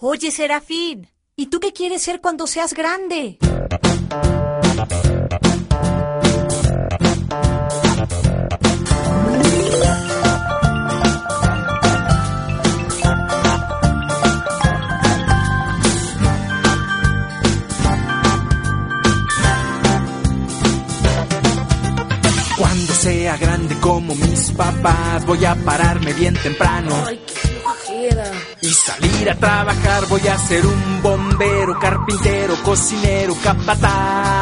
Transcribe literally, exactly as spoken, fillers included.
Oye, Serafín, ¿y tú qué quieres ser cuando seas grande? Cuando sea grande como mis papás, voy a pararme bien temprano. Ay, qué flojera. Y salir a trabajar, voy a ser un bombero, carpintero, cocinero, capataz.